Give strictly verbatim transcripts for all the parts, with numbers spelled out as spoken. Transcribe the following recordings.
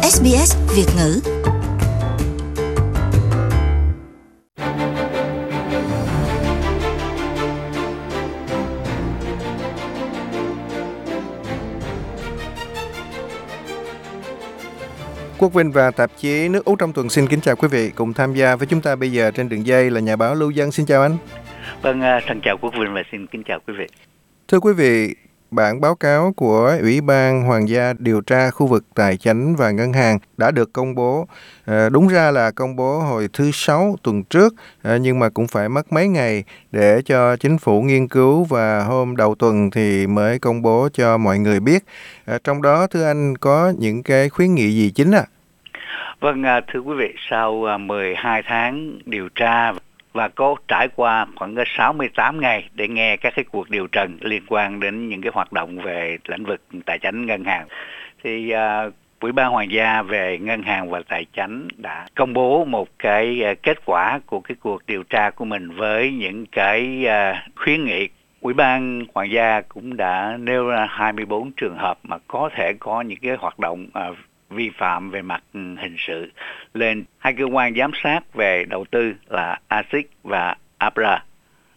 ét bê ét Việt ngữ. Quốc Vinh và tạp chí Nước Úc trong tuần xin kính chào quý vị. Cùng tham gia với chúng ta bây giờ trên đường dây là nhà báo Lưu Dân. Xin chào anh. Vâng, thân chào Quốc Vinh và xin kính chào quý vị. Thưa quý vị, bản báo cáo của Ủy ban Hoàng gia điều tra khu vực tài chánh và ngân hàng đã được công bố. À, đúng ra là công bố hồi thứ Sáu tuần trước, à, nhưng mà cũng phải mất mấy ngày để cho chính phủ nghiên cứu và hôm đầu tuần thì mới công bố cho mọi người biết. À, trong đó, thưa anh, có những cái khuyến nghị gì chính ạ? À? Vâng, thưa quý vị, sau mười hai tháng điều tra và có trải qua khoảng sáu mươi tám ngày để nghe các cái cuộc điều trần liên quan đến những cái hoạt động về lĩnh vực tài chính ngân hàng, thì uh, Ủy ban Hoàng gia về ngân hàng và tài chính đã công bố một cái uh, kết quả của cái cuộc điều tra của mình với những cái uh, khuyến nghị. Ủy ban Hoàng gia cũng đã nêu ra hai mươi bốn trường hợp mà có thể có những cái hoạt động uh, vi phạm về mặt hình sự lên hai cơ quan giám sát về đầu tư là a xê i và a pê rờ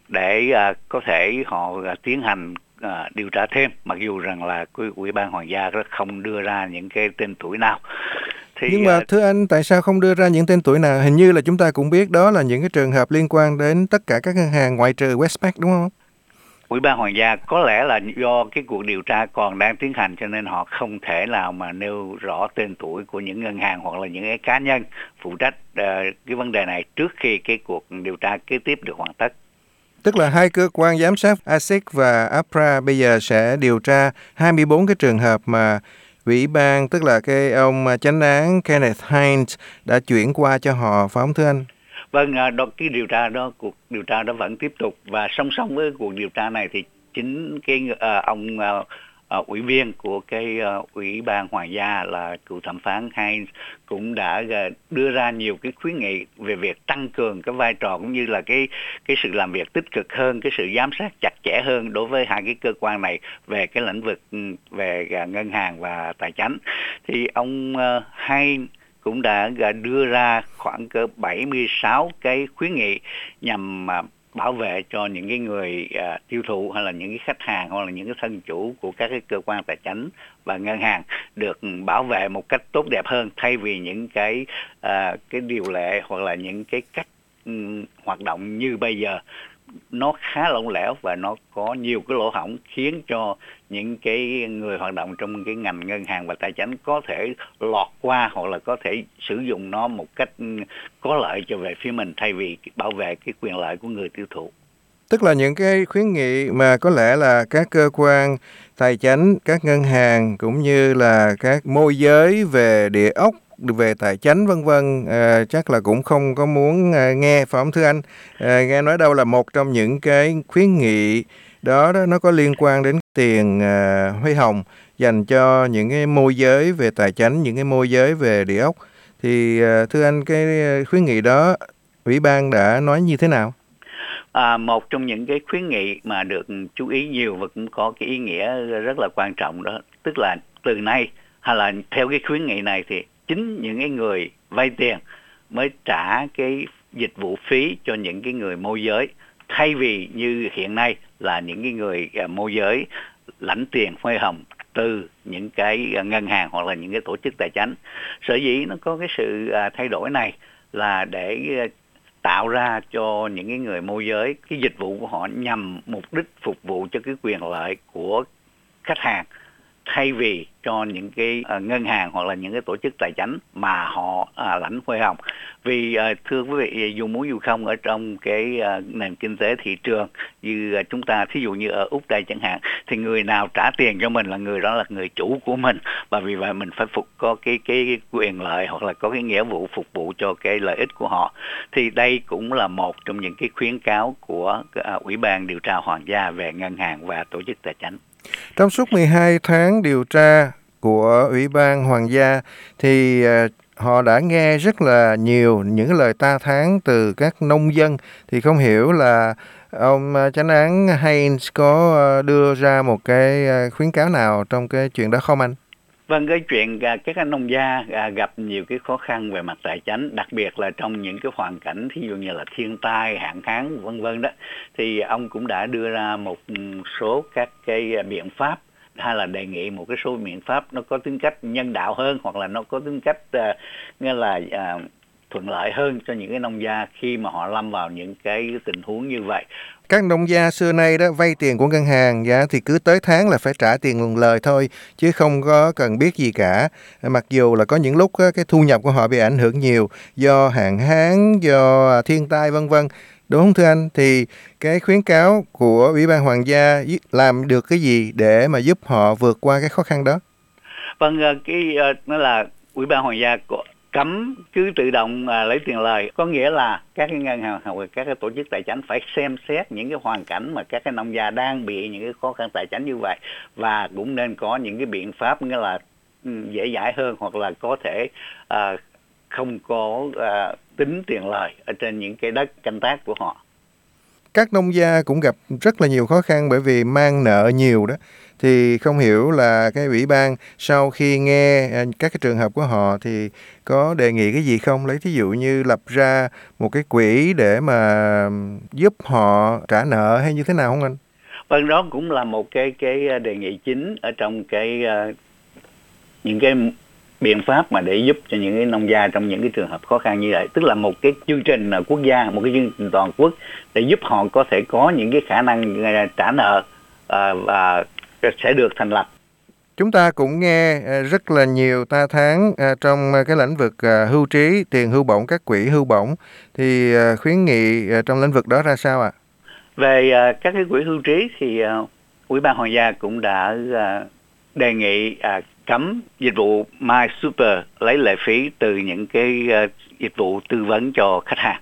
để uh, có thể họ uh, tiến hành uh, điều tra thêm, mặc dù rằng là Ủy ban Hoàng gia không đưa ra những cái tên tuổi nào. Thì, Nhưng mà thưa anh, tại sao không đưa ra những tên tuổi nào? Hình như là chúng ta cũng biết đó là những cái trường hợp liên quan đến tất cả các ngân hàng ngoại trừ Westpac, đúng không? Ủy ban Hoàng gia có lẽ là do cái cuộc điều tra còn đang tiến hành cho nên họ không thể nào mà nêu rõ tên tuổi của những ngân hàng hoặc là những cái cá nhân phụ trách uh, cái vấn đề này trước khi cái cuộc điều tra kế tiếp được hoàn tất. Tức là hai cơ quan giám sát a xê i và a pê rờ bây giờ sẽ điều tra hai mươi bốn cái trường hợp mà Ủy ban, tức là cái ông chánh án Kenneth Hines đã chuyển qua cho họ, phải không thưa anh? Vâng, đó, cái điều tra đó, cuộc điều tra đó vẫn tiếp tục, và song song với cuộc điều tra này thì chính cái uh, ông uh, uh, ủy viên của cái uh, Ủy ban Hoàng gia là cựu thẩm phán Hines cũng đã uh, đưa ra nhiều cái khuyến nghị về việc tăng cường cái vai trò cũng như là cái cái sự làm việc tích cực hơn, cái sự giám sát chặt chẽ hơn đối với hai cái cơ quan này về cái lĩnh vực về uh, ngân hàng và tài chính. Thì ông uh, Hines cũng đã đưa ra khoảng cỡ bảy mươi sáu cái khuyến nghị nhằm bảo vệ cho những cái người uh, tiêu thụ hay là những cái khách hàng hoặc là những cái thân chủ của các cái cơ quan tài chính và ngân hàng được bảo vệ một cách tốt đẹp hơn, thay vì những cái uh, cái điều lệ hoặc là những cái cách um, hoạt động như bây giờ. Nó khá lỏng lẻo và nó có nhiều cái lỗ hổng khiến cho những cái người hoạt động trong cái ngành ngân hàng và tài chính có thể lọt qua hoặc là có thể sử dụng nó một cách có lợi cho về phía mình thay vì bảo vệ cái quyền lợi của người tiêu thụ. Tức là những cái khuyến nghị mà có lẽ là các cơ quan tài chính, các ngân hàng cũng như là các môi giới về địa ốc, về tài chính vân vân, à, chắc là cũng không có muốn à, nghe, phải không thưa anh? À, nghe nói đâu là một trong những cái khuyến nghị đó, đó nó có liên quan đến tiền à, hoa hồng dành cho những cái môi giới về tài chính, những cái môi giới về địa ốc. Thì à, thưa anh, cái khuyến nghị đó Ủy ban đã nói như thế nào? À, một trong những cái khuyến nghị mà được chú ý nhiều và cũng có cái ý nghĩa rất là quan trọng đó, tức là từ nay hay là theo cái khuyến nghị này thì chính những cái người vay tiền mới trả cái dịch vụ phí cho những cái người môi giới, thay vì như hiện nay là những cái người môi giới lãnh tiền hoa hồng từ những cái ngân hàng hoặc là những cái tổ chức tài chính. Sở dĩ nó có cái sự thay đổi này là để tạo ra cho những cái người môi giới cái dịch vụ của họ nhằm mục đích phục vụ cho cái quyền lợi của khách hàng, thay vì cho những cái uh, ngân hàng hoặc là những cái tổ chức tài chính mà họ uh, lãnh hoa hồng. Vì uh, thưa quý vị, dù muốn dù không, ở trong cái uh, nền kinh tế thị trường như uh, chúng ta, thí dụ như ở Úc đây chẳng hạn, thì người nào trả tiền cho mình là người đó là người chủ của mình, và vì vậy mình phải phục có cái, cái cái quyền lợi hoặc là có cái nghĩa vụ phục vụ cho cái lợi ích của họ. Thì đây cũng là một trong những cái khuyến cáo của uh, Ủy ban điều tra Hoàng gia về ngân hàng và tổ chức tài chính. Trong suốt mười hai tháng điều tra của Ủy ban Hoàng gia thì uh, họ đã nghe rất là nhiều những lời ta thán từ các nông dân. Thì không hiểu là ông uh, chánh án Haynes có uh, đưa ra một cái uh, khuyến cáo nào trong cái chuyện đó không anh? Vâng, cái chuyện à, các cái nông gia à, gặp nhiều cái khó khăn về mặt tài chính, đặc biệt là trong những cái hoàn cảnh thí dụ như là thiên tai, hạn hán vân vân đó, thì ông cũng đã đưa ra một số các cái biện pháp, hay là đề nghị một cái số biện pháp nó có tính cách nhân đạo hơn, hoặc là nó có tính cách à, nghĩa là à, thuận lợi hơn cho những cái nông gia khi mà họ lâm vào những cái tình huống như vậy. Các nông gia xưa nay đó vay tiền của ngân hàng, dạ, thì cứ tới tháng là phải trả tiền lời thôi, chứ không có cần biết gì cả. Mặc dù là có những lúc á, cái thu nhập của họ bị ảnh hưởng nhiều do hạn hán, do thiên tai vân vân. Đúng không thưa anh? Thì cái khuyến cáo của Ủy ban Hoàng gia làm được cái gì để mà giúp họ vượt qua cái khó khăn đó? Vâng, à, cái à, nó là Ủy ban Hoàng gia của cấm cứ tự động à, lấy tiền lời, có nghĩa là các cái ngân hàng hoặc các cái tổ chức tài chính phải xem xét những cái hoàn cảnh mà các cái nông gia đang bị những cái khó khăn tài chính như vậy, và cũng nên có những cái biện pháp nghĩa là ừ, dễ dãi hơn, hoặc là có thể à, không có à, tính tiền lời ở trên những cái đất canh tác của họ. Các nông gia cũng gặp rất là nhiều khó khăn bởi vì mang nợ nhiều đó. Thì không hiểu là cái ủy ban sau khi nghe các cái trường hợp của họ thì có đề nghị cái gì không? Lấy thí dụ như lập ra một cái quỹ để mà giúp họ trả nợ hay như thế nào không anh? Vâng, đó cũng là một cái cái đề nghị chính ở trong cái uh, những cái biện pháp mà để giúp cho những cái nông gia trong những cái trường hợp khó khăn như vậy, tức là một cái chương trình quốc gia, một cái chương trình toàn quốc để giúp họ có thể có những cái khả năng trả nợ uh, và sẽ được thành lập. Chúng ta cũng nghe rất là nhiều ta tháng trong cái lĩnh vực hưu trí, tiền hưu bổng, các quỹ hưu bổng, thì khuyến nghị trong lĩnh vực đó ra sao ạ? À? Về các cái quỹ hưu trí thì Ủy ban Hoàng gia cũng đã đề nghị cấm dịch vụ My Super lấy lệ phí từ những cái dịch vụ tư vấn cho khách hàng.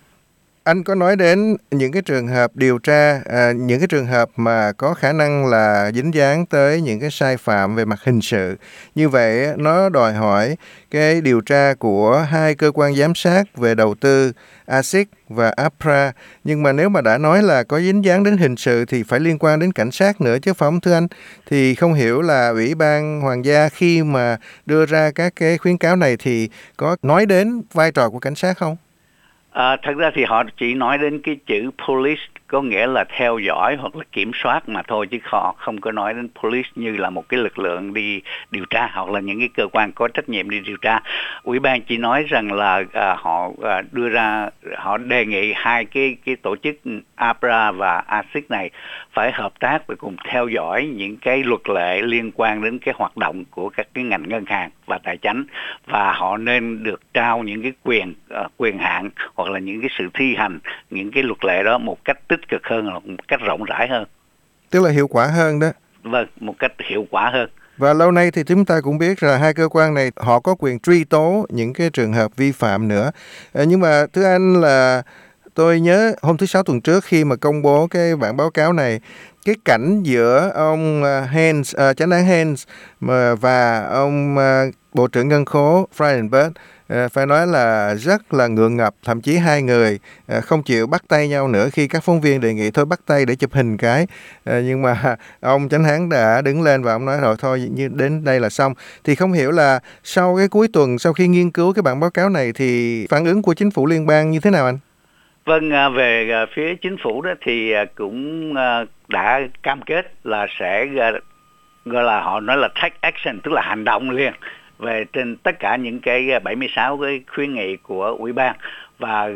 Anh có nói đến những cái trường hợp điều tra, à, những cái trường hợp mà có khả năng là dính dáng tới những cái sai phạm về mặt hình sự. Như vậy nó đòi hỏi cái điều tra của hai cơ quan giám sát về đầu tư a xê i xê và a pê rờ a. Nhưng mà nếu mà đã nói là có dính dáng đến hình sự thì phải liên quan đến cảnh sát nữa chứ phải không thưa anh? Thì không hiểu là Ủy ban Hoàng gia khi mà đưa ra các cái khuyến cáo này thì có nói đến vai trò của cảnh sát không? À, thật ra thì họ chỉ nói đến cái chữ police, có nghĩa là theo dõi hoặc là kiểm soát mà thôi, chứ họ không có nói đến police như là một cái lực lượng đi điều tra hoặc là những cái cơ quan có trách nhiệm đi điều tra. Ủy ban chỉ nói rằng là à, họ à, đưa ra, họ đề nghị hai cái cái tổ chức a pê rờ a và a xê i xê này phải hợp tác và cùng theo dõi những cái luật lệ liên quan đến cái hoạt động của các cái ngành ngân hàng và tài chính, và họ nên được trao những cái quyền uh, quyền hạn hoặc là những cái sự thi hành những cái luật lệ đó một cách tích cực hơn, một cách rộng rãi hơn. Tức là hiệu quả hơn đó. Vâng, một cách hiệu quả hơn. Và lâu nay thì chúng ta cũng biết là hai cơ quan này họ có quyền truy tố những cái trường hợp vi phạm nữa. À, nhưng mà thưa anh là tôi nhớ hôm thứ Sáu tuần trước khi mà công bố cái bản báo cáo này, cái cảnh giữa ông Haynes, uh, chánh án Haynes mà và ông uh, Bộ trưởng Ngân khố Frydenberg uh, phải nói là rất là ngượng ngập, thậm chí hai người uh, không chịu bắt tay nhau nữa khi các phóng viên đề nghị thôi bắt tay để chụp hình cái. Uh, nhưng mà ông chánh án đã đứng lên và ông nói rồi thôi như đến đây là xong. Thì không hiểu là sau cái cuối tuần, sau khi nghiên cứu cái bản báo cáo này thì phản ứng của chính phủ liên bang như thế nào anh? Vâng, về phía chính phủ đó thì cũng đã cam kết là sẽ gọi là họ nói là take action, tức là hành động liền về trên tất cả những cái bảy mươi sáu cái khuyến nghị của ủy ban, và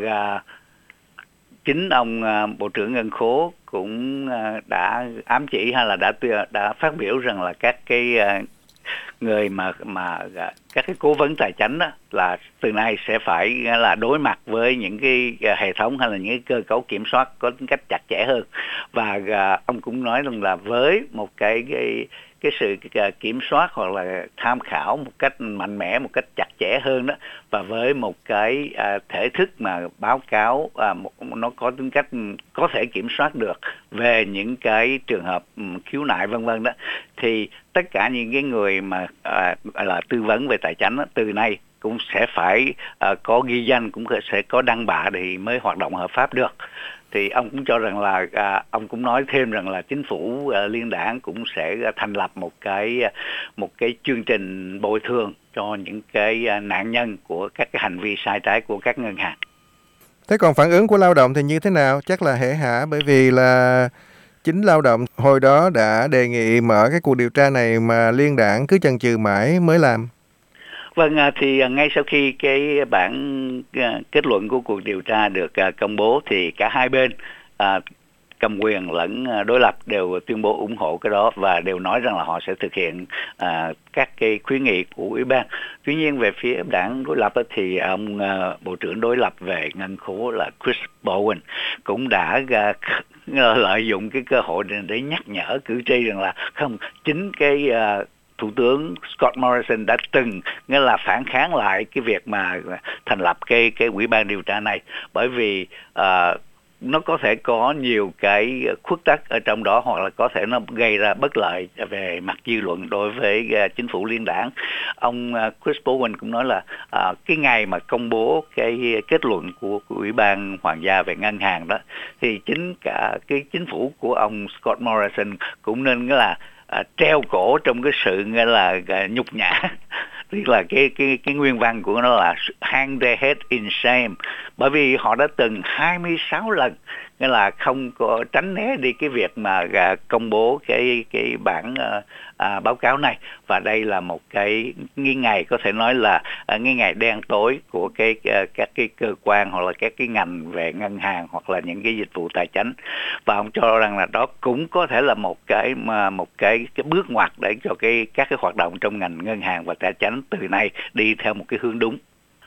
chính ông Bộ trưởng Ngân khố cũng đã ám chỉ hay là đã đã phát biểu rằng là các cái người mà mà các cái cố vấn tài chính đó là từ nay sẽ phải là đối mặt với những cái hệ thống hay là những cái cơ cấu kiểm soát có tính cách chặt chẽ hơn, và ông cũng nói rằng là với một cái cái cái sự kiểm soát hoặc là tham khảo một cách mạnh mẽ, một cách chặt chẽ hơn đó, và với một cái à, thể thức mà báo cáo à, một, nó có tính cách có thể kiểm soát được về những cái trường hợp um, khiếu nại vân vân đó, thì tất cả những cái người mà à, là tư vấn về tài chính đó, từ nay cũng sẽ phải à, có ghi danh, cũng sẽ có đăng bạ thì mới hoạt động hợp pháp được. thì ông cũng cho rằng là à, ông cũng nói thêm rằng là chính phủ à, liên đảng cũng sẽ thành lập một cái một cái chương trình bồi thường cho những cái à, nạn nhân của các cái hành vi sai trái của các ngân hàng. Thế còn phản ứng của lao động thì như thế nào? Chắc là hể hả, bởi vì là chính lao động hồi đó đã đề nghị mở cái cuộc điều tra này mà liên đảng cứ chần chừ mãi mới làm. Vâng, thì ngay sau khi cái bản kết luận của cuộc điều tra được công bố thì cả hai bên à, cầm quyền lẫn đối lập đều tuyên bố ủng hộ cái đó và đều nói rằng là họ sẽ thực hiện à, các cái khuyến nghị của ủy ban. Tuy nhiên về phía đảng đối lập thì ông à, bộ trưởng đối lập về ngân khố là Chris Bowen cũng đã à, lợi dụng cái cơ hội để, để nhắc nhở cử tri rằng là không, chính cái à, Thủ tướng Scott Morrison đã từng nghĩa là phản kháng lại cái việc mà thành lập cái cái ủy ban điều tra này, bởi vì uh, nó có thể có nhiều cái khuất tất ở trong đó, hoặc là có thể nó gây ra bất lợi về mặt dư luận đối với uh, chính phủ liên đảng. Ông uh, Chris Bowen cũng nói là uh, cái ngày mà công bố cái kết luận của, của ủy ban hoàng gia về ngân hàng đó thì chính cả cái chính phủ của ông Scott Morrison cũng nên nghĩa là À, treo cổ trong cái sự nghĩa là à, nhục nhã, tức là cái cái cái nguyên văn của nó là hang their head in shame, bởi vì họ đã từng hai mươi sáu lần nghĩa là không có tránh né đi cái việc mà à, công bố cái cái bản à, à, báo cáo này, và đây là một cái, cái ngày có thể nói là à, cái ngày đen tối của cái à, các cái cơ quan hoặc là các cái ngành về ngân hàng hoặc là những cái dịch vụ tài chính, và ông cho rằng là đó cũng có thể là một cái mà một cái cái bước ngoặt để cho cái các cái hoạt động trong ngành ngân hàng và tài chính từ nay đi theo một cái hướng đúng.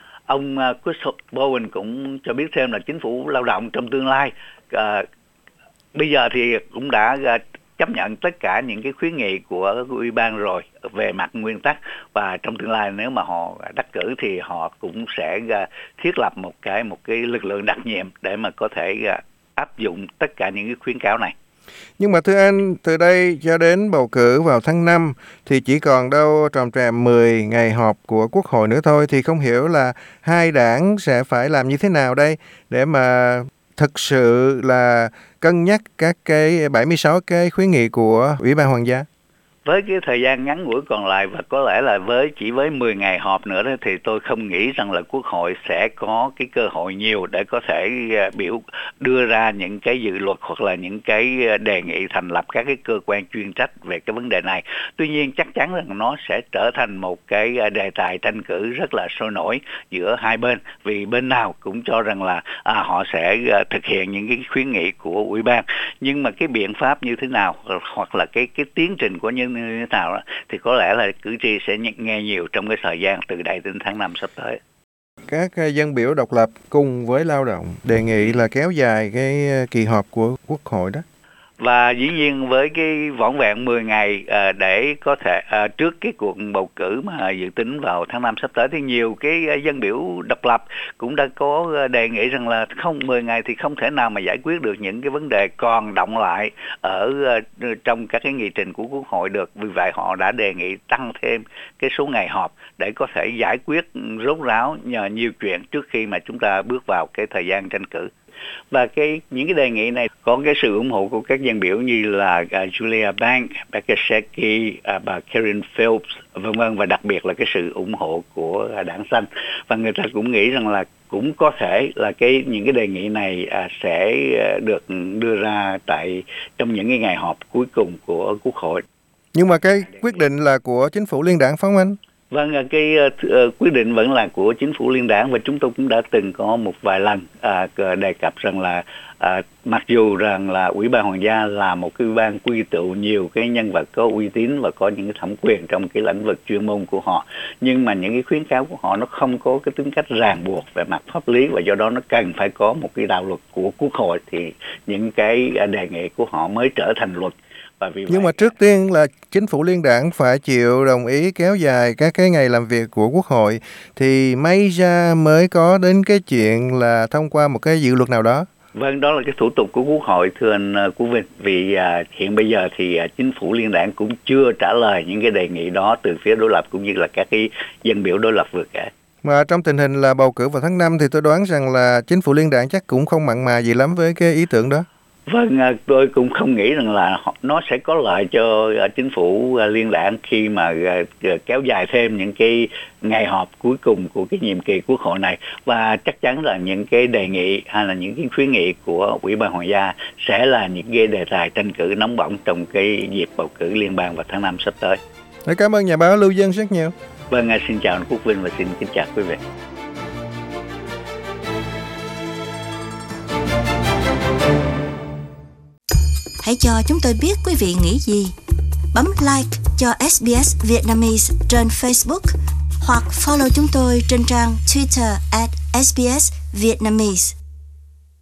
Ông uh, Chris Bowen cũng cho biết thêm là chính phủ lao động trong tương lai uh, bây giờ thì cũng đã uh, chấp nhận tất cả những cái khuyến nghị của ủy ban rồi về mặt nguyên tắc, và trong tương lai nếu mà họ đắc cử thì họ cũng sẽ uh, thiết lập một cái một cái lực lượng đặc nhiệm để mà có thể uh, áp dụng tất cả những cái khuyến cáo này. Nhưng mà thưa anh, từ đây cho đến bầu cử vào tháng năm thì chỉ còn đâu tròn trèm mười ngày họp của Quốc hội nữa thôi, thì không hiểu là hai đảng sẽ phải làm như thế nào đây để mà thực sự là cân nhắc các cái bảy mươi sáu cái khuyến nghị của Ủy ban Hoàng gia. Với cái thời gian ngắn ngủi còn lại và có lẽ là với chỉ với mười ngày họp nữa đó, thì tôi không nghĩ rằng là Quốc hội sẽ có cái cơ hội nhiều để có thể biểu đưa ra những cái dự luật hoặc là những cái đề nghị thành lập các cái cơ quan chuyên trách về cái vấn đề này. Tuy nhiên chắc chắn rằng nó sẽ trở thành một cái đề tài tranh cử rất là sôi nổi giữa hai bên, vì bên nào cũng cho rằng là à, họ sẽ thực hiện những cái khuyến nghị của ủy ban, nhưng mà cái biện pháp như thế nào hoặc là cái cái tiến trình của nhân như thế nào đó, thì có lẽ là cử tri sẽ nghe nhiều trong cái thời gian từ đây đến tháng năm sắp tới. Các dân biểu độc lập cùng với lao động đề nghị là kéo dài cái kỳ họp của Quốc hội đó. Và dĩ nhiên với cái vỏn vẹn mười ngày à, để có thể à, trước cái cuộc bầu cử mà dự tính vào tháng năm sắp tới, thì nhiều cái dân biểu độc lập cũng đã có đề nghị rằng là không, mười ngày thì không thể nào mà giải quyết được những cái vấn đề còn đọng lại ở trong các cái nghị trình của Quốc hội được. Vì vậy họ đã đề nghị tăng thêm cái số ngày họp để có thể giải quyết rốt ráo nhờ nhiều chuyện trước khi mà chúng ta bước vào cái thời gian tranh cử. Và cái những cái đề nghị này có cái sự ủng hộ của các dân biểu như là uh, Julia Bank, Becca Shecky, uh, bà Karen Phelps, vân vân, và đặc biệt là cái sự ủng hộ của uh, đảng Xanh. Và người ta cũng nghĩ rằng là cũng có thể là cái những cái đề nghị này uh, sẽ uh, được đưa ra tại trong những cái ngày họp cuối cùng của Quốc hội. Nhưng mà cái quyết định là của chính phủ liên đảng phải không anh? Vâng, cái uh, quyết định vẫn là của chính phủ liên đảng, và chúng tôi cũng đã từng có một vài lần uh, đề cập rằng là uh, mặc dù rằng là Ủy ban Hoàng gia là một cái ủy ban quy tụ nhiều cái nhân vật có uy tín và có những cái thẩm quyền trong cái lĩnh vực chuyên môn của họ, nhưng mà những cái khuyến cáo của họ nó không có cái tính cách ràng buộc về mặt pháp lý, và do đó nó cần phải có một cái đạo luật của Quốc hội thì những cái đề nghị của họ mới trở thành luật. Nhưng mà trước tiên là chính phủ liên đảng phải chịu đồng ý kéo dài các cái ngày làm việc của Quốc hội thì may ra mới có đến cái chuyện là thông qua một cái dự luật nào đó. Vâng, đó là cái thủ tục của Quốc hội, thưa anh Quốc Vinh. Vì à, hiện bây giờ thì à, chính phủ liên đảng cũng chưa trả lời những cái đề nghị đó từ phía đối lập cũng như là các cái dân biểu đối lập vừa kể. Mà trong tình hình là bầu cử vào tháng năm thì tôi đoán rằng là chính phủ liên đảng chắc cũng không mặn mà gì lắm với cái ý tưởng đó. Vâng, tôi cũng không nghĩ rằng là nó sẽ có lợi cho chính phủ liên đảng khi mà kéo dài thêm những cái ngày họp cuối cùng của cái nhiệm kỳ quốc hội này, và chắc chắn là những cái đề nghị hay là những cái khuyến nghị của Ủy ban Hoàng gia sẽ là những cái đề tài tranh cử nóng bỏng trong cái dịp bầu cử liên bang vào tháng năm sắp tới. Cảm ơn nhà báo Lưu Dân rất nhiều. Vâng, xin chào anh Quốc Vinh và xin kính chào quý vị. Hãy cho chúng tôi biết quý vị nghĩ gì. Bấm like cho ét bê ét Vietnamese trên Facebook hoặc follow chúng tôi trên trang Twitter at ét bê ét Vietnamese.